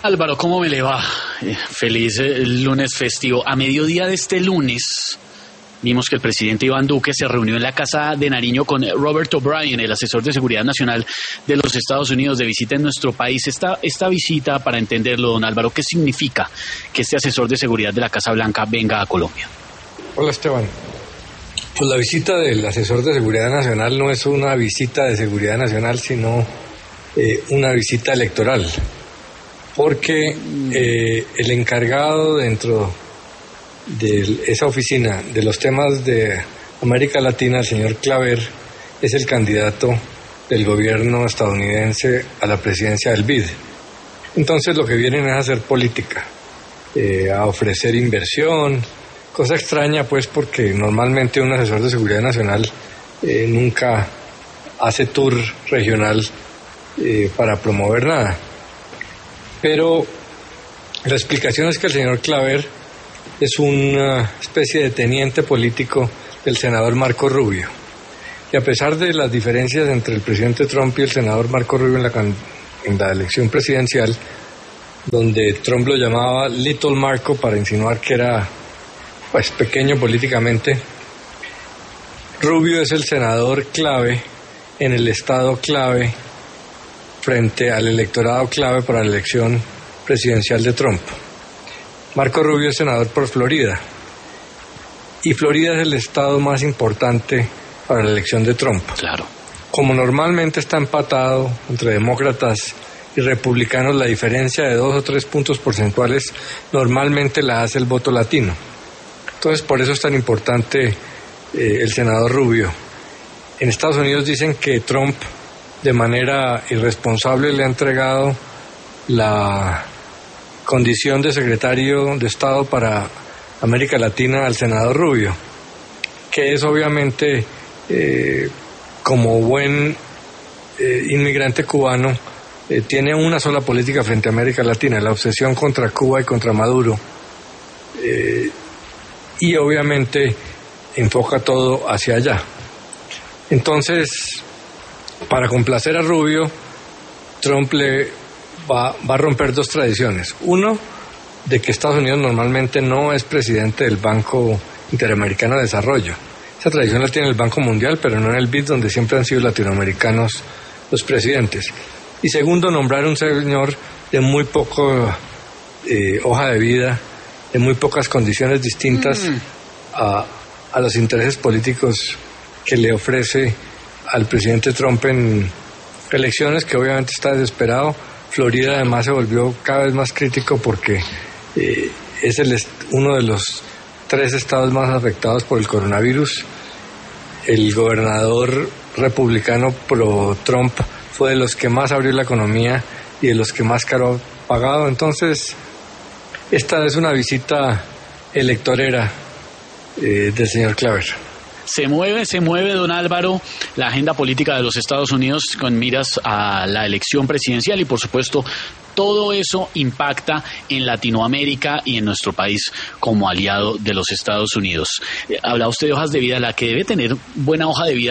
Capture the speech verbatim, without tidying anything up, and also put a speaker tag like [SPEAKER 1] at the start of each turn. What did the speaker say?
[SPEAKER 1] Álvaro, ¿cómo me le va? Eh, feliz eh, lunes festivo. A mediodía de este lunes vimos que el presidente Iván Duque se reunió en la Casa de Nariño con Robert O'Brien, el asesor de seguridad nacional de los Estados Unidos, de visita en nuestro país. Esta, esta visita, para entenderlo, don Álvaro, ¿qué significa que este asesor de seguridad de la Casa Blanca venga a Colombia?
[SPEAKER 2] Hola, Esteban. Pues la visita del asesor de seguridad nacional no es una visita de seguridad nacional, sino eh, una visita electoral. Porque eh, el encargado dentro de esa oficina de los temas de América Latina, el señor Claver, es el candidato del gobierno estadounidense a la presidencia del B I D. Entonces lo que vienen es a hacer política, eh, a ofrecer inversión, cosa extraña pues porque normalmente un asesor de seguridad nacional eh, nunca hace tour regional eh, para promover nada. Pero la explicación es que el señor Claver es una especie de teniente político del senador Marco Rubio. Y a pesar de las diferencias entre el presidente Trump y el senador Marco Rubio en la, en la elección presidencial, donde Trump lo llamaba Little Marco para insinuar que era pues, pequeño políticamente, Rubio es el senador clave en el estado clave frente al electorado clave para la elección presidencial de Trump. Marco Rubio es senador por Florida, y Florida es el estado más importante para la elección de Trump.
[SPEAKER 1] Claro.
[SPEAKER 2] Como normalmente está empatado entre demócratas y republicanos, la diferencia de dos o tres puntos porcentuales normalmente la hace el voto latino. Entonces, por eso es tan importante eh, el senador Rubio. En Estados Unidos dicen que Trump, de manera irresponsable, le ha entregado la condición de secretario de Estado para América Latina al senador Rubio, que es obviamente, eh, como buen eh, inmigrante cubano, eh, tiene una sola política frente a América Latina, la obsesión contra Cuba y contra Maduro, eh, y obviamente enfoca todo hacia allá. Entonces, para complacer a Rubio, Trump le va, va a romper dos tradiciones. Uno, de que Estados Unidos normalmente no es presidente del Banco Interamericano de Desarrollo. Esa tradición la tiene el Banco Mundial, pero no en el B I D, donde siempre han sido latinoamericanos los presidentes. Y segundo, nombrar un señor de muy poco eh, hoja de vida, de muy pocas condiciones distintas mm. a, a los intereses políticos que le ofrece al presidente Trump en elecciones, que obviamente está desesperado. Florida además se volvió cada vez más crítico porque eh, es el est- uno de los tres estados más afectados por el coronavirus. El gobernador republicano pro Trump fue de los que más abrió la economía y de los que más caro ha pagado. Entonces, esta es una visita electorera eh, del señor Claver.
[SPEAKER 1] Se mueve, se mueve, don Álvaro, la agenda política de los Estados Unidos con miras a la elección presidencial y, por supuesto, todo eso impacta en Latinoamérica y en nuestro país como aliado de los Estados Unidos. Eh, habla usted de hojas de vida, la que debe tener buena hoja de vida